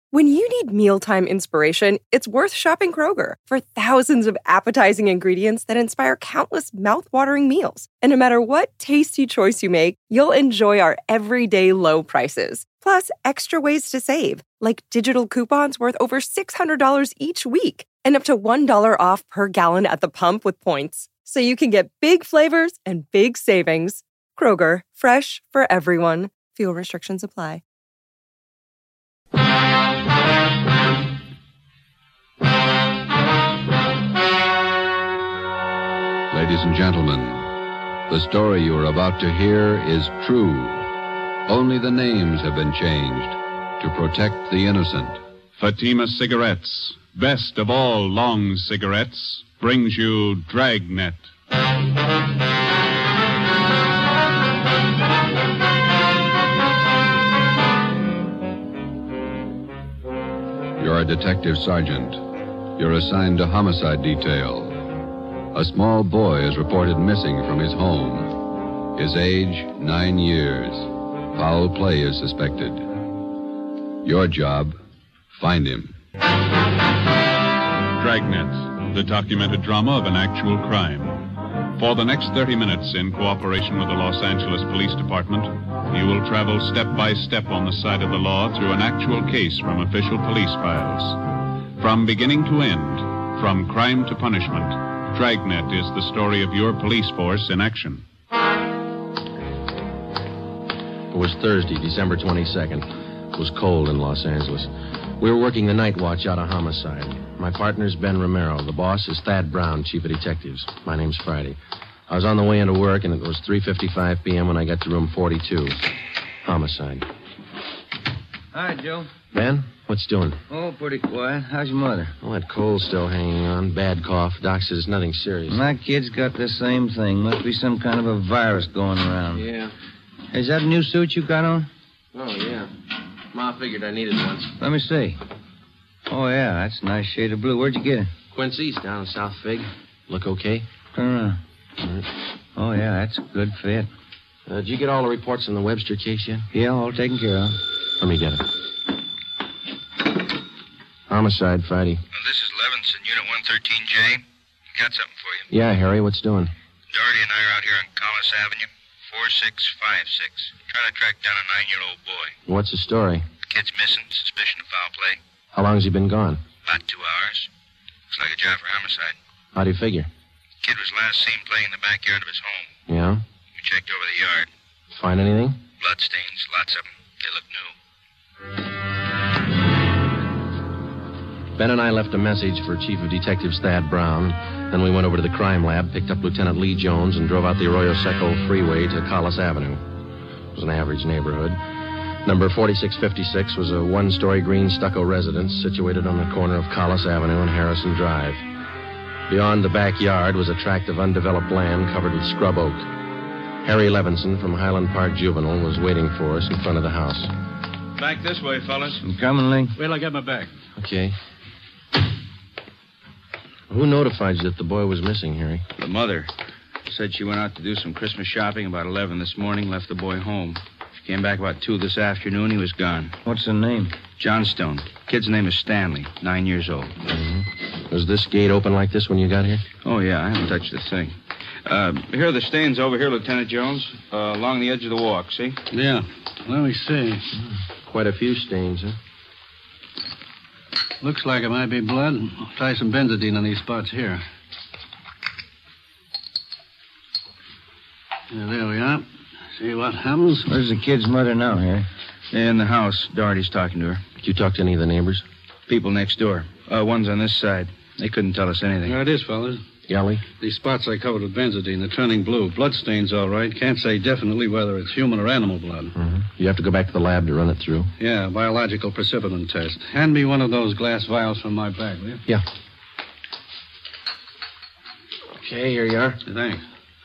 When you need mealtime inspiration, it's worth shopping Kroger for thousands of appetizing ingredients that inspire countless mouth-watering meals. And no matter what tasty choice you make, you'll enjoy our everyday low prices. Plus, extra ways to save, like digital coupons worth over $600 each week and up to $1 off per gallon at the pump with points. So you can get big flavors and big savings. Kroger, fresh for everyone. Fuel restrictions apply. Ladies and gentlemen, the story you are about to hear is true. Only the names have been changed to protect the innocent. Fatima Cigarettes, best of all long cigarettes, brings you Dragnet. You're a detective sergeant. You're assigned to homicide detail. A small boy is reported missing from his home. His age, 9 years. Foul play is suspected. Your job, find him. Dragnet, the documented drama of an actual crime. For the next 30 minutes, in cooperation with the Los Angeles Police Department, you will travel step by step on the side of the law through an actual case from official police files. From beginning to end, from crime to punishment, Dragnet is the story of your police force in action. It was Thursday, December 22nd. It was cold in Los Angeles. We were working the night watch out of homicide. My partner's Ben Romero. The boss is Thad Brown, chief of detectives. My name's Friday. I was on the way into work, and it was 3:55 p.m. when I got to room 42. Homicide. Hi, Joe. Ben, what's doing? Oh, pretty quiet. How's your mother? Oh, that cold's still hanging on. Bad cough. Doc says nothing serious. My kid's got the same thing. Must be some kind of a virus going around. Yeah. Is that a new suit you got on? Oh, yeah. Ma figured I needed one. Let me see. Oh, yeah, that's a nice shade of blue. Where'd you get it? Quincy's down in South Fig. Look okay? Turn around. All right. Oh, yeah, that's a good fit. Did you get all the reports on the Webster case yet? Yeah, all taken care of. Let me get it. Homicide, Friday. This is Levinson, Unit 113J. Got something for you. Yeah, Harry, what's doing? Doherty and I are out here on Collis Avenue, 4656. Trying to track down a 9-year-old boy. What's the story? The kid's missing. Suspicion of foul play. How long has he been gone? About 2 hours. Looks like a job for homicide. How do you figure? Kid was last seen playing in the backyard of his home. Yeah? We checked over the yard. Find anything? Bloodstains, lots of them. They look new. Ben and I left a message for Chief of Detectives Thad Brown. Then we went over to the crime lab, picked up Lieutenant Lee Jones, and drove out the Arroyo Seco freeway to Collis Avenue. It was an average neighborhood. Number 4656 was a one-story green stucco residence situated on the corner of Collis Avenue and Harrison Drive. Beyond the backyard was a tract of undeveloped land covered with scrub oak. Harry Levinson from Highland Park Juvenile was waiting for us in front of the house. Back this way, fellas. I'm coming, Lee. Wait till I get my bag. Okay. Who notified you that the boy was missing, Harry? The mother said she went out to do some Christmas shopping about 11 this morning, left the boy home. She came back about 2 this afternoon. He was gone. What's the name? Johnstone. Kid's name is Stanley, 9 years old. Mm-hmm. Was this gate open like this when you got here? Oh, yeah, I haven't touched a thing. Here are the stains over here, Lieutenant Jones, along the edge of the walk, see? Yeah. Let me see. Quite a few stains, huh? Looks like it might be blood. I'll try some benzodine on these spots here. Yeah, there we are. See what happens? Where's the kid's mother now, Harry? In the house. Doherty's talking to her. Did you talk to any of the neighbors? People next door. One's on this side. They couldn't tell us anything. There it is, fellas. Galley? These spots I covered with benzodine, they're turning blue. Bloodstains, all right. Can't say definitely whether it's human or animal blood. Mm-hmm. You have to go back to the lab to run it through? Yeah, biological precipitin test. Hand me one of those glass vials from my bag, will you? Yeah. Okay, here you are. Thanks.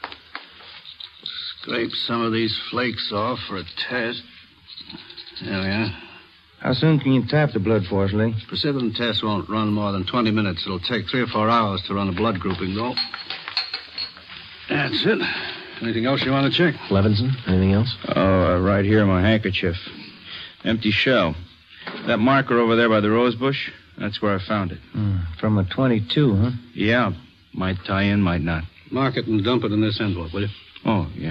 Scrape some of these flakes off for a test. There we are. How soon can you tap the blood for us, Lee? Precipitin test won't run more than 20 minutes. It'll take 3 or 4 hours to run a blood grouping, though. That's it. Anything else you want to check? Levinson, anything else? Oh, right here, my handkerchief. Empty shell. That marker over there by the rose bush, that's where I found it. From a .22, huh? Yeah. Might tie in, might not. Mark it and dump it in this envelope, will you? Oh, yeah.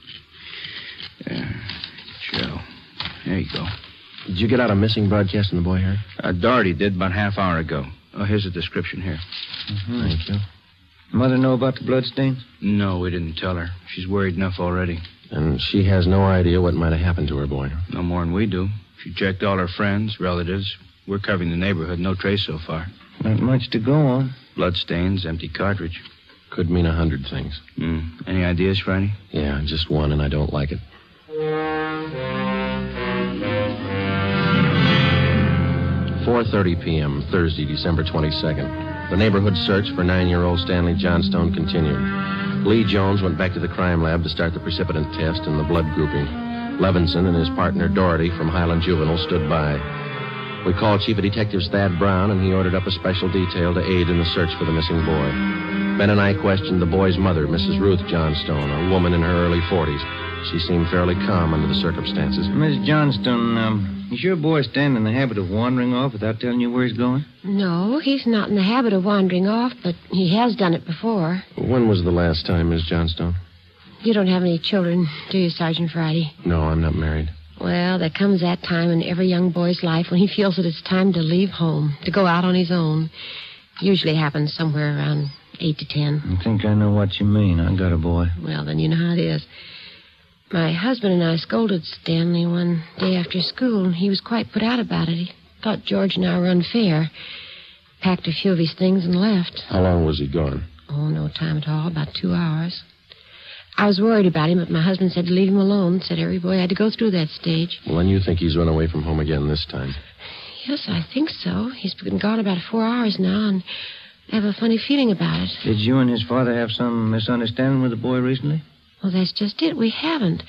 Joe. There you go. Did you get out a missing broadcast on the boy, Harry? Doherty did about half hour ago. Oh, here's a description here. Mm-hmm. Thank you. Mother know about the bloodstains? No, we didn't tell her. She's worried enough already. And she has no idea what might have happened to her boy. No more than we do. She checked all her friends, relatives. We're covering the neighborhood. No trace so far. Not much to go on. Bloodstains, empty cartridge. Could mean 100 things. Any ideas, Friday? Yeah, just one, and I don't like it. 4:30 p.m., Thursday, December 22nd. The neighborhood search for 9-year-old Stanley Johnstone continued. Lee Jones went back to the crime lab to start the precipitant test and the blood grouping. Levinson and his partner Doherty from Highland Juvenile stood by. We called Chief of Detectives Thad Brown, and he ordered up a special detail to aid in the search for the missing boy. Ben and I questioned the boy's mother, Mrs. Ruth Johnstone, a woman in her early 40s. She seemed fairly calm under the circumstances. Miss Johnstone, is your boy Stan in the habit of wandering off without telling you where he's going? No, he's not in the habit of wandering off, but he has done it before. When was the last time, Miss Johnstone? You don't have any children, do you, Sergeant Friday? No, I'm not married. Well, there comes that time in every young boy's life when he feels that it's time to leave home, to go out on his own. Usually happens somewhere around 8 to 10. I think I know what you mean. I got a boy. Well, then you know how it is. My husband and I scolded Stanley one day after school, and he was quite put out about it. He thought George and I were unfair. Packed a few of his things and left. How long was he gone? Oh, no time at all, about 2 hours. I was worried about him, but my husband said to leave him alone. Said every boy had to go through that stage. Well, then you think he's run away from home again this time? Yes, I think so. He's been gone about 4 hours now, and I have a funny feeling about it. Did you and his father have some misunderstanding with the boy recently? Well, that's just it. We haven't.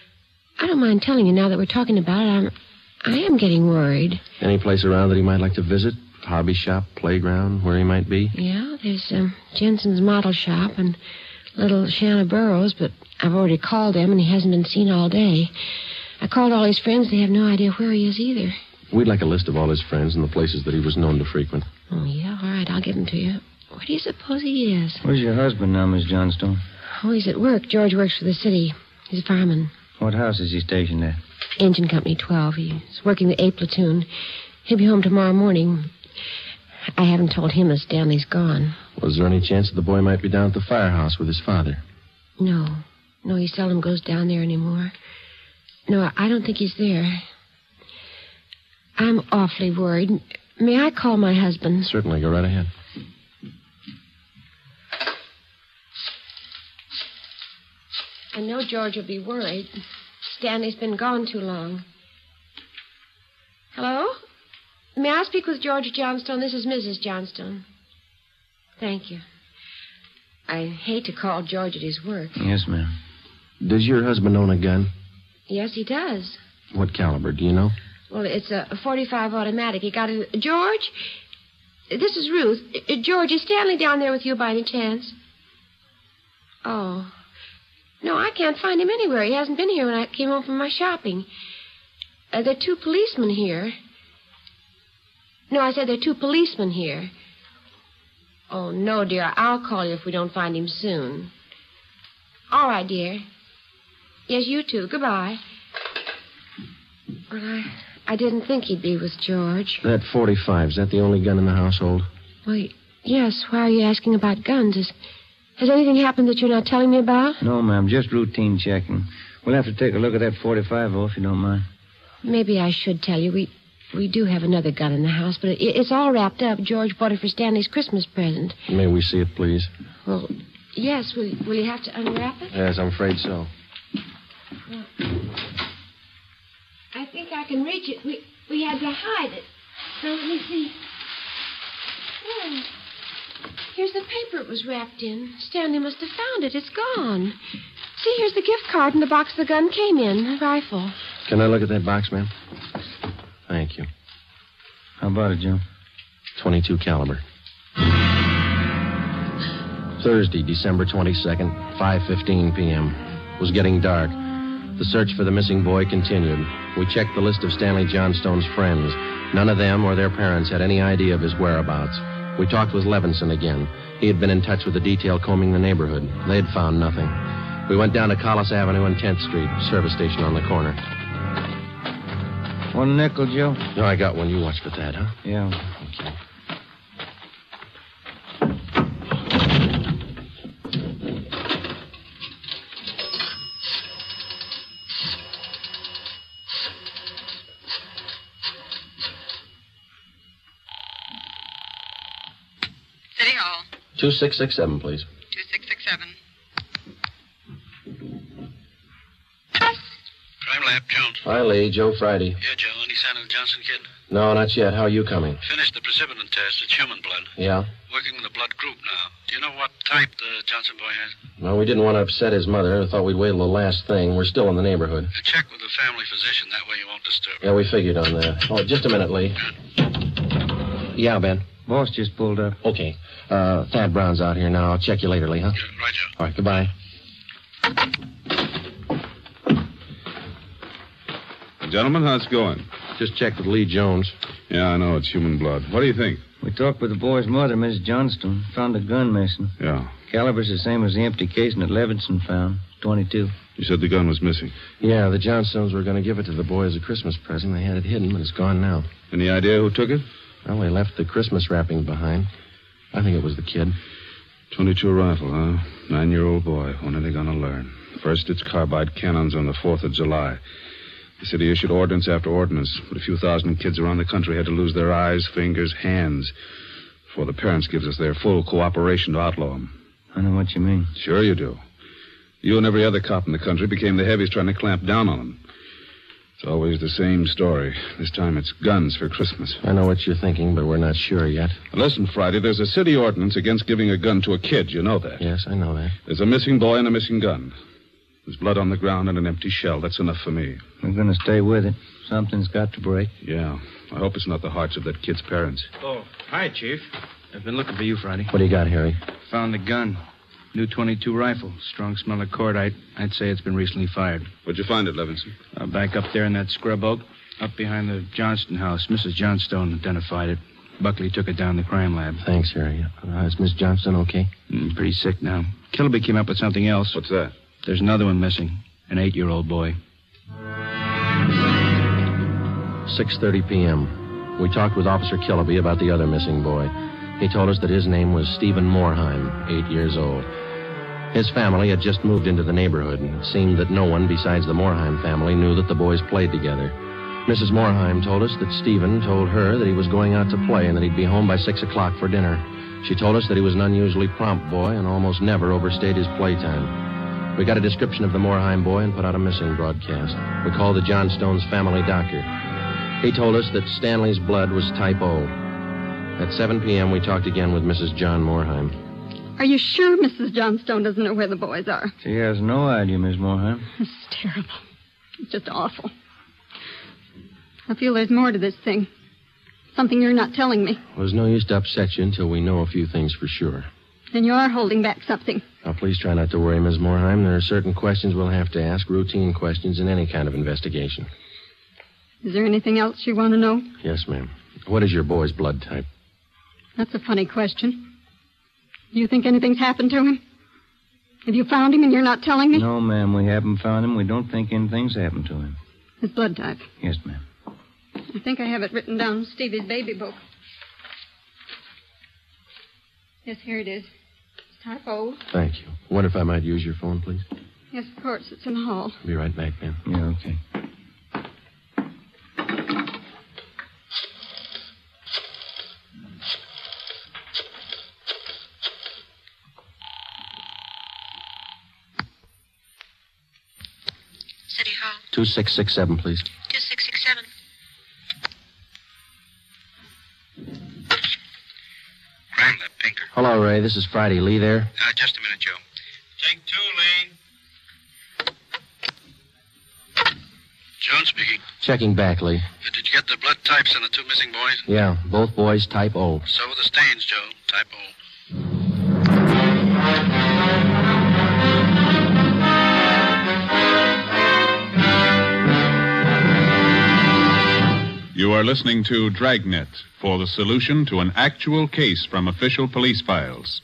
I don't mind telling you now that we're talking about it. I am getting worried. Any place around that he might like to visit? Hobby shop, playground, where he might be? Yeah, there's Jensen's model shop and little Shanna Burroughs, but I've already called them, and he hasn't been seen all day. I called all his friends. They have no idea where he is either. We'd like a list of all his friends and the places that he was known to frequent. Oh, yeah? All right, I'll give them to you. Where do you suppose he is? Where's your husband now, Miss Johnstone? Oh, he's at work. George works for the city. He's a fireman. What house is he stationed at? Engine Company 12. He's working the 8th platoon. He'll be home tomorrow morning. I haven't told him that Stanley's gone. Was there any chance that the boy might be down at the firehouse with his father? No. No, he seldom goes down there anymore. No, I don't think he's there. I'm awfully worried. May I call my husband? Certainly. Go right ahead. I know George will be worried. Stanley's been gone too long. Hello? May I speak with George Johnstone? This is Mrs. Johnstone. Thank you. I hate to call George at his work. Yes, ma'am. Does your husband own a gun? Yes, he does. What caliber, do you know? Well, it's a .45 automatic. He got it. George? This is Ruth. George, is Stanley down there with you by any chance? Oh. No, I can't find him anywhere. He hasn't been here when I came home from my shopping. There are 2 policemen here. No, I said there are 2 policemen here. Oh, no, dear. I'll call you if we don't find him soon. All right, dear. Yes, you too. Goodbye. Well, I didn't think he'd be with George. That .45, is that the only gun in the household? Well, yes. Why are you asking about guns? Has anything happened that you're not telling me about? No, ma'am. Just routine checking. We'll have to take a look at that .45, though, if you don't mind. Maybe I should tell you. We do have another gun in the house, but it's all wrapped up. George bought it for Stanley's Christmas present. May we see it, please? Well, yes. Will you have to unwrap it? Yes, I'm afraid so. Well, I think I can reach it. We had to hide it. So let me see. Oh, here's the paper it was wrapped in. Stanley must have found it. It's gone. See, here's the gift card and the box the gun came in, the rifle. Can I look at that box, ma'am? Thank you. How about it, Joe? .22 caliber. Thursday, December 22nd, 5:15 p.m. It was getting dark. The search for the missing boy continued. We checked the list of Stanley Johnstone's friends. None of them or their parents had any idea of his whereabouts. We talked with Levinson again. He had been in touch with the detail combing the neighborhood. They had found nothing. We went down to Collis Avenue and 10th Street, service station on the corner. 1 nickel, Joe? No, I got one. You watch for that, huh? Yeah. Okay. City Hall. 2667, please. 2667. Crime Lab, Jones. Hi, Lee. Joe Friday. Yeah, Joe. Any sign of the Johnson kid? No, not yet. How are you coming? Finished the precipitin test. It's human blood. Yeah? Working with the blood group now. Do you know what type the Johnson boy has? Well, we didn't want to upset his mother. I thought we'd wait till the last thing. We're still in the neighborhood. Check with the family physician. That way you won't disturb her. Yeah, we figured on that. Oh, just a minute, Lee. Yeah, Ben? Boss just pulled up. Okay. Thad Brown's out here now. I'll check you later, Lee, huh? Yeah, right, Joe. All right, goodbye. Gentlemen, how's it going? Just checked with Lee Jones. Yeah, I know. It's human blood. What do you think? We talked with the boy's mother, Miss Johnstone. Found a gun missing. Yeah. Caliber's the same as the empty casing that Levinson found. 22. You said the gun was missing. Yeah, the Johnstones were going to give it to the boy as a Christmas present. They had it hidden, but it's gone now. Any idea who took it? Well, they left the Christmas wrapping behind. I think it was the kid. 22 rifle, huh? 9-year-old boy. When are they going to learn? First, it's carbide cannons on the 4th of July. The city issued ordinance after ordinance, but a few thousand kids around the country had to lose their eyes, fingers, hands before the parents gives us their full cooperation to outlaw them. I know what you mean. Sure you do. You and every other cop in the country became the heavies trying to clamp down on them. It's always the same story. This time it's guns for Christmas. I know what you're thinking, but we're not sure yet. Listen, Friday, there's a city ordinance against giving a gun to a kid. You know that? Yes, I know that. There's a missing boy and a missing gun. There's blood on the ground and an empty shell. That's enough for me. We're going to stay with it. Something's got to break. Yeah. I hope it's not the hearts of that kid's parents. Oh, hi, Chief. I've been looking for you, Friday. What do you got, Harry? Found the gun. New 22 rifle. Strong smell of cordite. I'd say it's been recently fired. Where'd you find it, Levinson? Back up there in that scrub oak. Up behind the Johnston house. Mrs. Johnstone identified it. Buckley took it down to the crime lab. Thanks, Harry. Is Miss Johnston okay? Pretty sick now. Kilby came up with something else. What's that? There's another one missing. An 8-year-old boy. 6:30 p.m. We talked with Officer Kilby about the other missing boy. He told us that his name was Stephen Morheim, 8 years old. His family had just moved into the neighborhood, and it seemed that no one besides the Morheim family knew that the boys played together. Mrs. Morheim told us that Stephen told her that he was going out to play and that he'd be home by 6 o'clock for dinner. She told us that he was an unusually prompt boy and almost never overstayed his playtime. We got a description of the Morheim boy and put out a missing broadcast. We called the Johnstones' family doctor. He told us that Stanley's blood was type O. At 7 p.m., we talked again with Mrs. John Morheim. Are you sure Mrs. Johnstone doesn't know where the boys are? She has no idea, Miss Morheim. This is terrible. It's just awful. I feel there's more to this thing. Something you're not telling me. Well, there's no use to upset you until we know a few things for sure. Then you are holding back something. Now, please try not to worry, Ms. Morheim. There are certain questions we'll have to ask, routine questions in any kind of investigation. Is there anything else you want to know? Yes, ma'am. What is your boy's blood type? That's a funny question. Do you think anything's happened to him? Have you found him and you're not telling me? No, ma'am, we haven't found him. We don't think anything's happened to him. His blood type? Yes, ma'am. I think I have it written down in Stevie's baby book. Yes, here it is. It's type O. Thank you. I wonder if I might use your phone, please? Yes, of course. It's in the hall. I'll be right back, ma'am. Yeah, okay. City Hall. 2667, please. 2667. Crime Lab, Pinker. Hello, Ray. This is Friday. Lee there? Just a minute, Joe. Take 2, Lee. Jones speaking. Checking back, Lee. Did you get the blood types on the 2 missing boys? Yeah, both boys type O. So were the stains, Joe. Type O. You are listening to Dragnet for the solution to an actual case from official police files.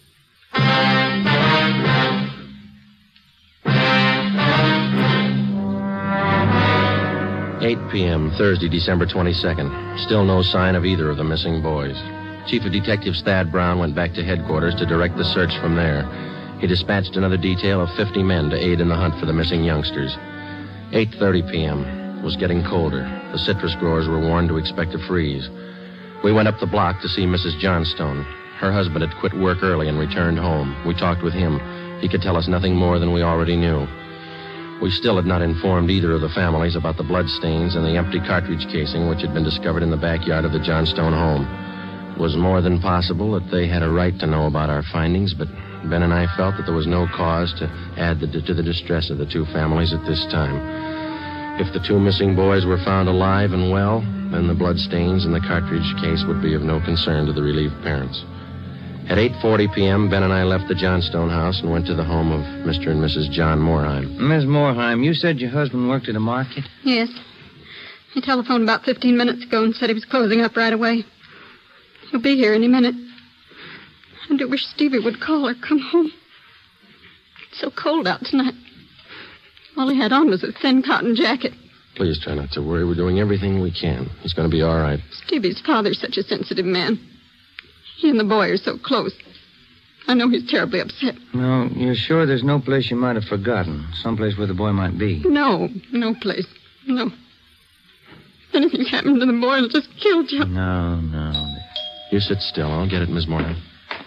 8 p.m., Thursday, December 22nd. Still no sign of either of the missing boys. Chief of Detectives Thad Brown went back to headquarters to direct the search from there. He dispatched another detail of 50 men to aid in the hunt for the missing youngsters. 8:30 p.m. It was getting colder. The citrus growers were warned to expect a freeze. We went up the block to see Mrs. Johnstone. Her husband had quit work early and returned home. We talked with him. He could tell us nothing more than we already knew. We still had not informed either of the families about the bloodstains and the empty cartridge casing which had been discovered in the backyard of the Johnstone home. It was more than possible that they had a right to know about our findings, but Ben and I felt that there was no cause to add to the distress of the two families at this time. If the two missing boys were found alive and well, then the bloodstains in the cartridge case would be of no concern to the relieved parents. At 8:40 p.m., Ben and I left the Johnstone house and went to the home of Mr. and Mrs. John Moorheim. Miss Moorheim, you said your husband worked at a market? Yes. He telephoned about 15 minutes ago and said he was closing up right away. He'll be here any minute. I do wish Stevie would call or come home. It's so cold out tonight. All he had on was a thin cotton jacket. Please try not to worry. We're doing everything we can. He's going to be all right. Stevie's father's such a sensitive man. He and the boy are so close. I know he's terribly upset. No, you're sure there's no place you might have forgotten? Someplace where the boy might be? No place. No. If anything happened to the boy, it'll just kill Joe. No. You sit still. I'll get it, Miss Moorheim.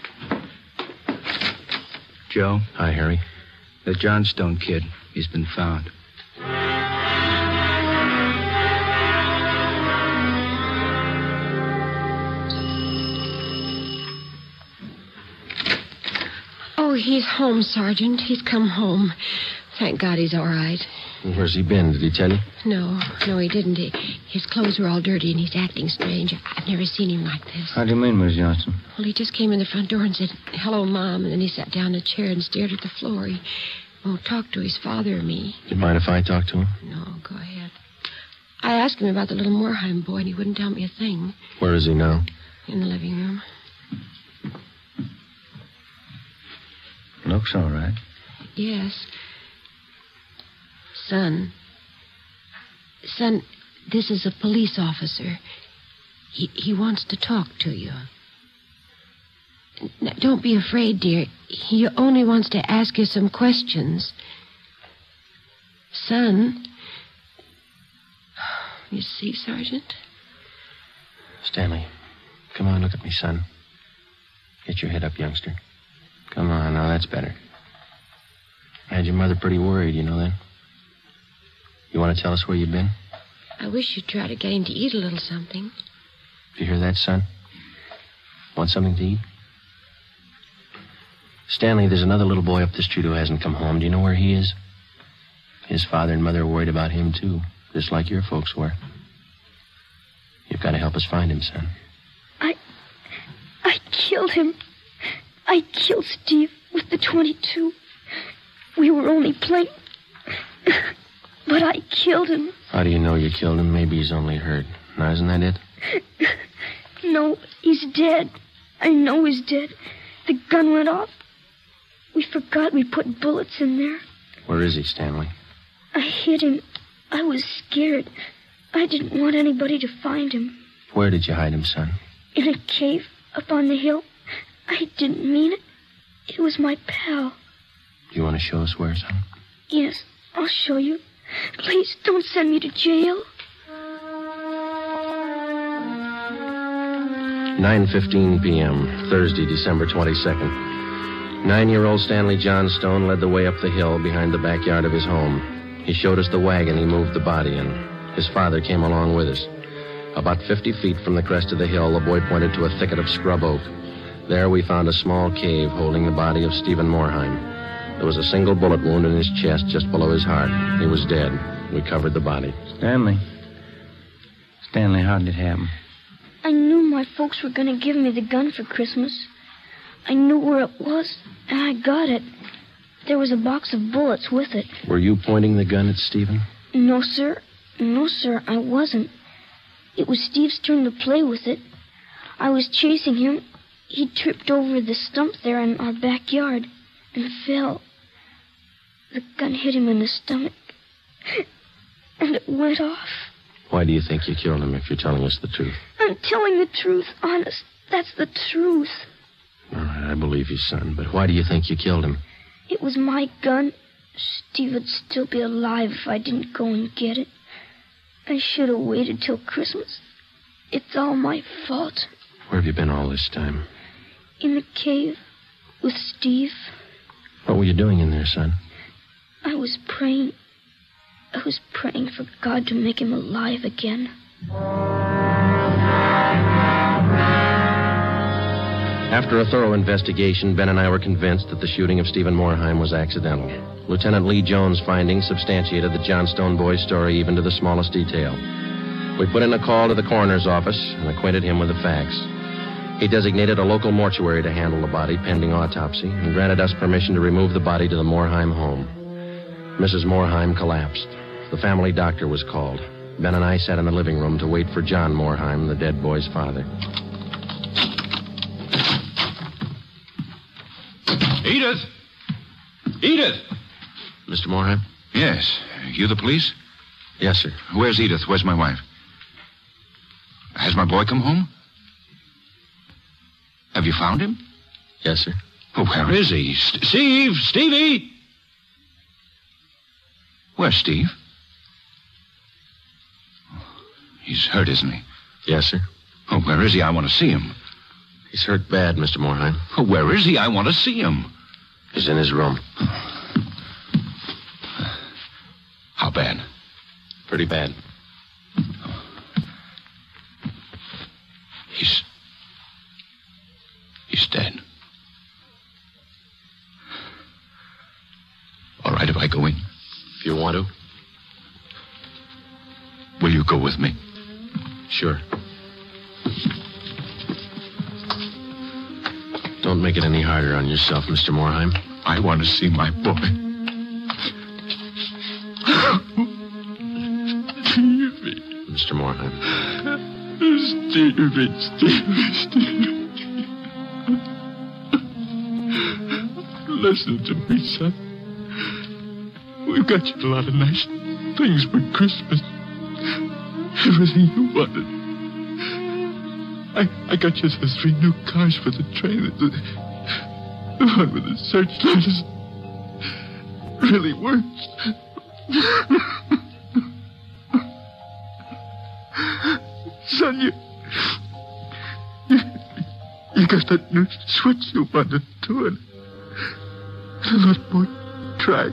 Joe? Hi, Harry. The Johnstone kid. He's been found. Oh, he's home, Sergeant. He's come home. Thank God he's all right. Where's he been? Did he tell you? No, he didn't. His clothes were all dirty and he's acting strange. I've never seen him like this. How do you mean, Miss Johnson? Well, he just came in the front door and said, "Hello, Mom," and then he sat down in a chair and stared at the floor. He won't talk to his father or me. Do you mind if I talk to him? No, go ahead. I asked him about the little Moorheim boy, and he wouldn't tell me a thing. Where is he now? In the living room. Looks all right. Yes. Son, this is a police officer. He wants to talk to you. Now, don't be afraid, dear. He only wants to ask you some questions. Son. You see, Sergeant? Stanley, come on, look at me, son. Get your head up, youngster. Come on, now that's better. I had your mother pretty worried, you know that? You want to tell us where you've been? I wish you'd try to get him to eat a little something. Do you hear that, son? Want something to eat? Stanley, there's another little boy up the street who hasn't come home. Do you know where he is? His father and mother are worried about him, too, just like your folks were. You've got to help us find him, son. I killed him. I killed Steve with the .22. We were only playing. But I killed him. How do you know you killed him? Maybe he's only hurt. Now, isn't that it? No, he's dead. I know he's dead. The gun went off. We forgot we put bullets in there. Where is he, Stanley? I hid him. I was scared. I didn't want anybody to find him. Where did you hide him, son? In a cave up on the hill. I didn't mean it. It was my pal. Do you want to show us where, son? Yes, I'll show you. Please don't send me to jail. 9:15 p.m., Thursday, December 22nd. 9-year-old Stanley Johnstone led the way up the hill behind the backyard of his home. He showed us the wagon he moved the body in. His father came along with us. About 50 feet from the crest of the hill, the boy pointed to a thicket of scrub oak. There we found a small cave holding the body of Stephen Moorheim. There was a single bullet wound in his chest just below his heart. He was dead. We covered the body. Stanley, how did it happen? I knew my folks were going to give me the gun for Christmas. I knew where it was, and I got it. There was a box of bullets with it. Were you pointing the gun at Stephen? No, sir. No, sir, I wasn't. It was Steve's turn to play with it. I was chasing him. He tripped over the stump there in our backyard and fell. The gun hit him in the stomach, and it went off. Why do you think you killed him if you're telling us the truth? I'm telling the truth, honest. That's the truth. All right, I believe you, son, but why do you think you killed him? It was my gun. Steve would still be alive if I didn't go and get it. I should have waited till Christmas. It's all my fault. Where have you been all this time? In the cave with Steve. What were you doing in there, son? I was praying. I was praying for God to make him alive again. After a thorough investigation, Ben and I were convinced that the shooting of Stephen Morheim was accidental. Lieutenant Lee Jones' findings substantiated the Johnstone boy's story even to the smallest detail. We put in a call to the coroner's office and acquainted him with the facts. He designated a local mortuary to handle the body pending autopsy and granted us permission to remove the body to the Morheim home. Mrs. Morheim collapsed. The family doctor was called. Ben and I sat in the living room to wait for John Morheim, the dead boy's father. Edith! Edith! Mr. Morheim? Yes. You the police? Yes, sir. Where's Edith? Where's my wife? Has my boy come home? Have you found him? Yes, sir. Oh, where is he? Steve! Stevie! Where's Steve? He's hurt, isn't he? Yes, sir. Oh, where is he? I want to see him. He's hurt bad, Mr. Morheim. Oh, where is he? I want to see him. He's in his room. How bad? Pretty bad. He's dead. All right, if I go in. If you want to. Will you go with me? Sure. Don't make it any harder on yourself, Mr. Morheim. I want to see my boy. Stevie. Mr. Morheim. Stevie. Listen to me, son. We've got you a lot of nice things for Christmas. Everything you wanted. I got you those 3 new cars for the train. The one with the searchlight really works. Son, you got that new switch you wanted to, and a lot more track.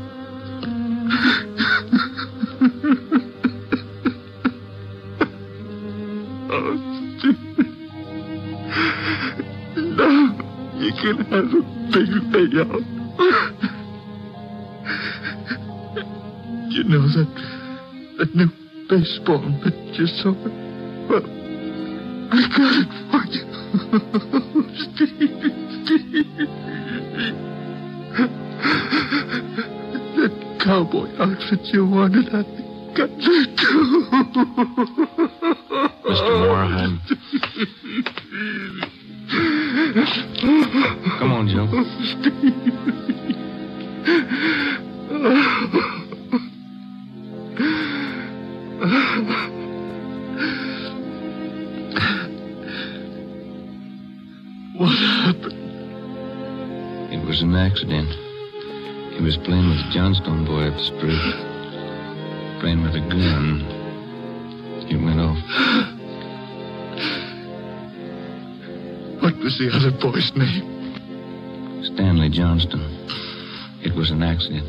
Oh, Steve. Now you can have a big layout. You know that new baseball that you saw? Well, I got it for you. Steve. That cowboy outfit you wanted, I got that too. Mr. Morheim. Come on, Joe. What happened? It was an accident. He was playing with the Johnstone boy up the street. Playing with a gun. It went off. What was the other boy's name? Stanley Johnston. It was an accident.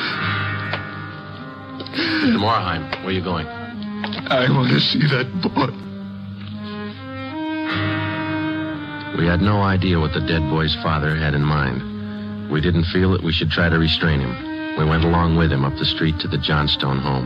Mr. Morheim, where are you going? I want to see that boy. We had no idea what the dead boy's father had in mind. We didn't feel that we should try to restrain him. We went along with him up the street to the Johnstone home.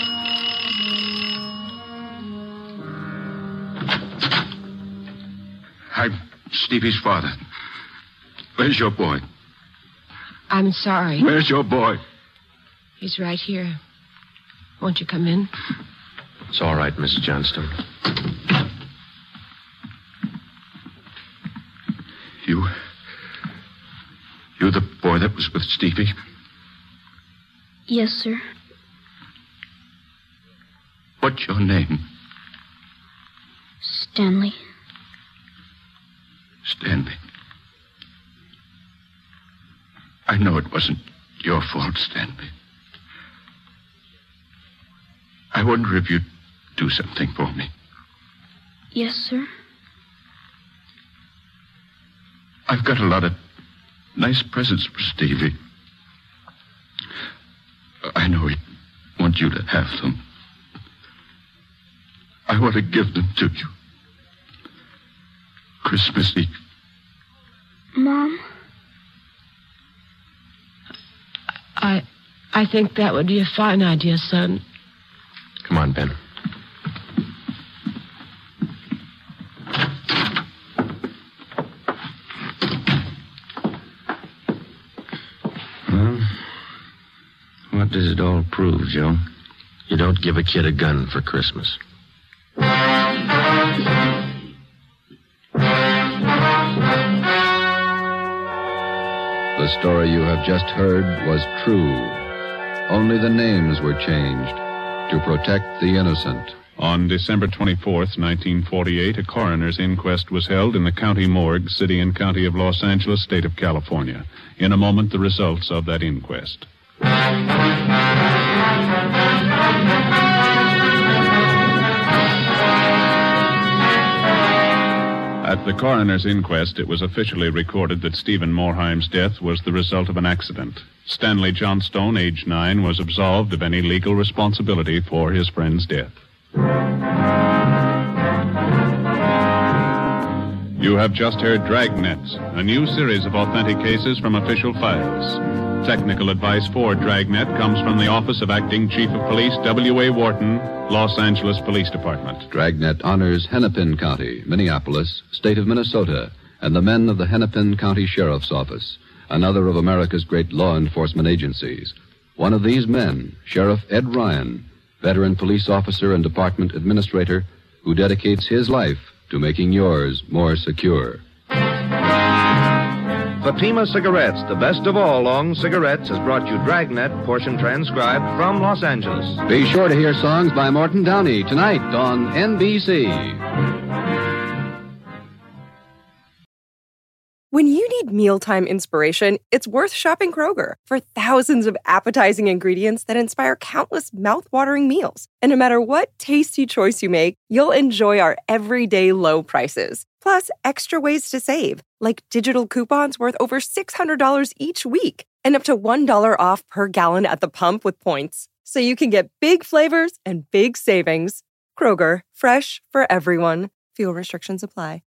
I'm Stevie's father. Where's your boy? I'm sorry. Where's your boy? He's right here. Won't you come in? It's all right, Miss Johnstone. You the boy that was with Stevie? Yes, sir. What's your name? Stanley. Stanley. I know it wasn't your fault, Stanley. I wonder if you'd do something for me. Yes, sir. I've got a lot of nice presents for Stevie. I know he'd want you to have them. I want to give them to you. Christmas Eve. Mom? I think that would be a fine idea, son. Come on, Ben. Well, what does it all prove, Joe? You don't give a kid a gun for Christmas. The story you have just heard was true. Only the names were changed to protect the innocent. On December 24th, 1948, a coroner's inquest was held in the county morgue, city and county of Los Angeles, state of California. In a moment, the results of that inquest. At the coroner's inquest, it was officially recorded that Stephen Morheim's death was the result of an accident. Stanley Johnstone, age 9, was absolved of any legal responsibility for his friend's death. You have just heard Dragnet, a new series of authentic cases from official files. Technical advice for Dragnet comes from the Office of Acting Chief of Police W.A. Wharton, Los Angeles Police Department. Dragnet honors Hennepin County, Minneapolis, state of Minnesota, and the men of the Hennepin County Sheriff's Office, another of America's great law enforcement agencies. One of these men, Sheriff Ed Ryan, veteran police officer and department administrator, who dedicates his life to making yours more secure. Fatima Cigarettes, the best of all long cigarettes, has brought you Dragnet, portion transcribed from Los Angeles. Be sure to hear songs by Morton Downey tonight on NBC. When you need mealtime inspiration, it's worth shopping Kroger for thousands of appetizing ingredients that inspire countless mouth-watering meals. And no matter what tasty choice you make, you'll enjoy our everyday low prices. Plus, extra ways to save, like digital coupons worth over $600 each week and up to $1 off per gallon at the pump with points. So you can get big flavors and big savings. Kroger, fresh for everyone. Fuel restrictions apply.